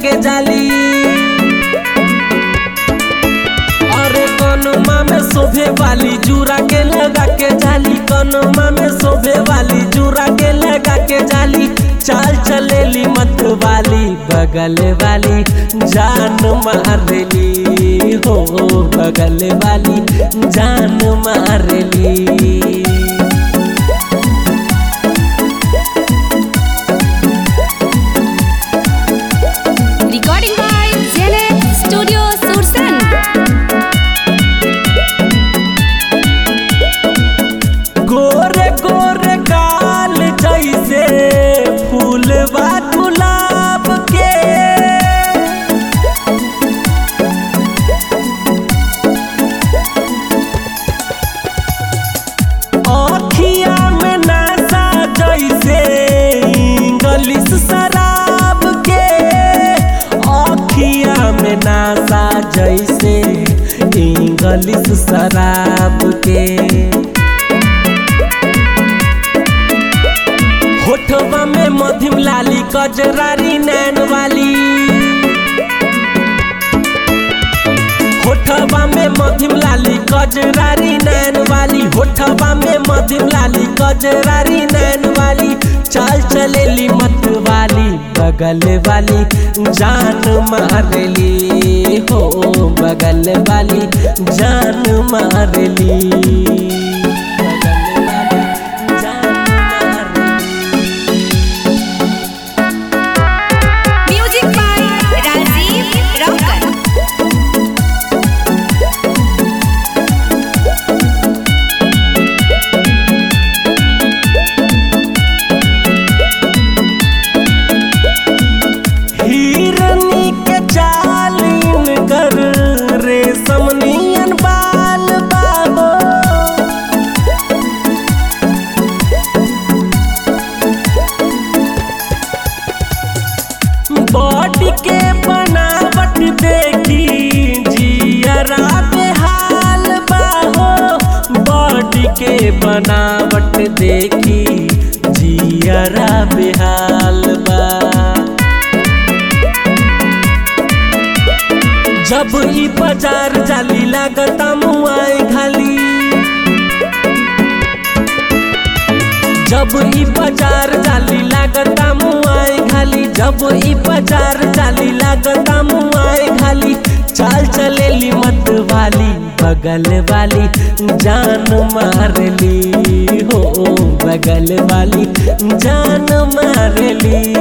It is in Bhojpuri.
के जाली। अरे कनमा में शोभे वाली जूरा के लगा के जाली, कनमा में शोभे वाली जूरा के लगा के जाली। चाल चलेली मत वाली बगल वाली जान मारेली हो, बगल वाली जान मारेली। Recording by Zenith Studio Sursan. गोरे गोरे गाल जैसे फूलवा गुलाब के, आँखिया में नशा जैसे इंग्लिश शराब के, आँखिया में नशा जैसे इंग्लिश शराब के। होठवा में मध्यम लाली कजरारी नैन वाली, होठवा में मध्यम लाली कजरारी नैन वाली, होठवा में मध्यम लाली कजरारी नैन वाली। चाल चलेली मत वाली बगल वाली जान मारेली हो, बगल वाली जान मारेली। Music by Rajiv Rocker. हिरनी के चालीन कर रेशम नियन बाल बाबो, बॉडी के बनावट देखी जियरा बेहाल बाहो, बॉडी के बनावट देखी जियरा बेहाल बा। जब ई बाजार जाली लागता मुआए खाली, जब ई बाजार जाली लागता मुआए खाली, जब ई बाजार जाली लागता मुआए खाली। चाल चलेली मत वाली बगल वाली जान मारली हो, बगल वाली जान मारली।